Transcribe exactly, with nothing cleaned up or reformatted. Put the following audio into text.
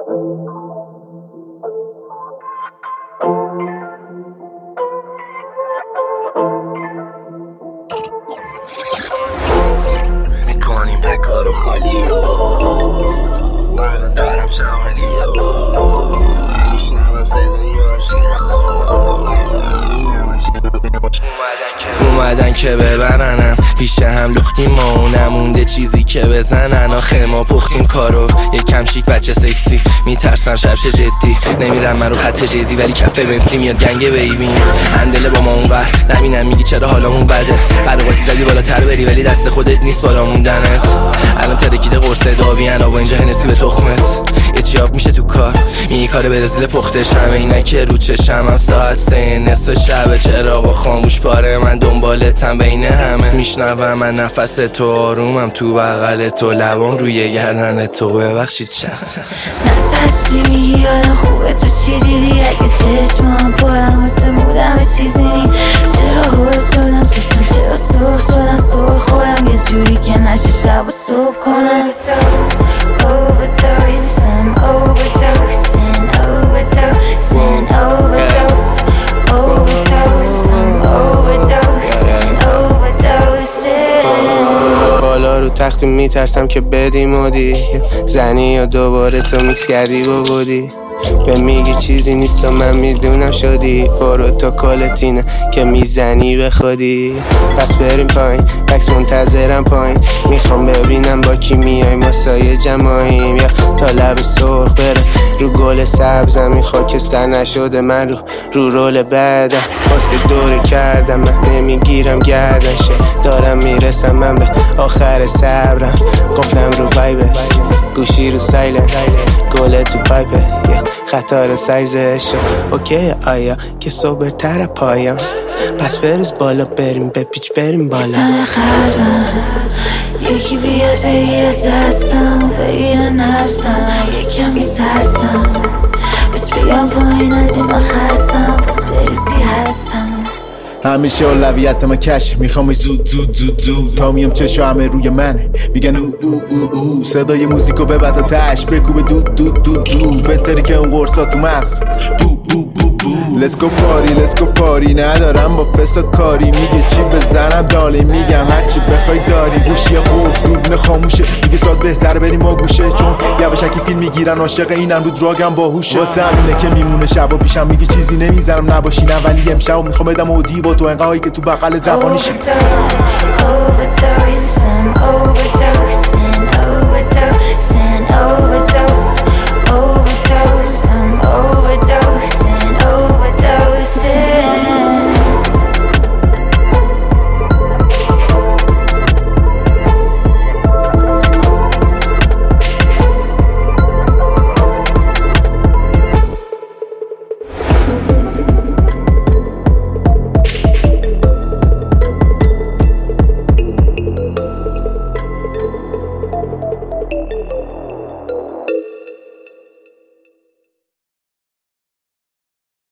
میکنیم پکارو خالی من دارم شاهلی میشنوم صدای اومدن که ببرنم پیش هم لختیم ما نمونده چیزی که بزنن آخه ما پختیم کارو یکم شیک بچه سکسی میترسم شبش جدی نمیرم من رو خط جیزی ولی کفه بنتلی میاد گنگه بیبین هندله با ما اونور نبینم میگی چرا حالمون بده قراقاتی زدی بالاتر بری ولی دست خودت نیست بالا موندنت الان ترکیده قرص دابیان آبا اینجا هنسی به تخمت یه چیاب میشه تو کار میگی کار برزیل پختش همه اینا که رو چشم هم ساعت سه نصف شب چراغا خاموش پاره من دنبالتم بین همه میشنوم من نفس تو آرومم تو بغل تو لبام روی گردن تو ببخشید چند نتشتی میگی آدم خوبه تو چی دیدی اگه چشمام پارم مثل مودم به چیزی نی چرا هور شدم چشم چرا سرخ شدن سر خورم یه جوری که نشه شب و صبح کنم Overdose, I'm overdosing, overdosing, overdose Overdose, I'm overdosing, overdosing بالا رو تخت میترسم که بدی مودی زنی یا دوباره تو میکس کردی با بودی به میگی چیزی نیست و من میدونم شدی برو تو کلتینه که میزنی به خودی پس بریم پایین بکس منتظرم پایین میخوام ببینم با کی میای ما سایه جمعاییم یا تا لب سرخ بره رو گل سبزم این خاکستر نشده من رو رو رول بعدم باز که دوره کردم من نمیگیرم گردنشه دارم میرسم من به آخر صبرم قفلم رو وایبه گوشی رو سایلن گله تو پایپه خطار سایزش اوکی آیا که سوبرتر پایم پس بریز بالا بریم به پیچ بریم بالا سن خرم یکی بیاد بگیر دستم بگیر نفسم یکم میترسم بس بیام پایین از این من خستم بس بریزی هستم همیشه اولویت ما کش میخوام زود زود زود زود تا میام چشا همه روی منه میگن او او او او صدای موزیکو به بد آتش بکوبه دود دود دود دود بهتره که اون قرصا تو مغز بو بو بو بو لسکو پاری لسکو پاری ندارم با فسا کاری میگه چی بزنم دالی میگم هرچی بخوای داری گوشی قفل دوربین خاموشه میگه ساعت بهتر بریم و گوشه چون یواشکی فیلم میگیرن عاشق اینم رو دراگم باهوشه واسه همینه که میمونه شبا پیشم میگه چیزی نمیذارم نباشی نه ولی امشب میخوام بدم اودی با تو انقایی که تو بغل روانی شد Overdose, overdose, I'm overdosing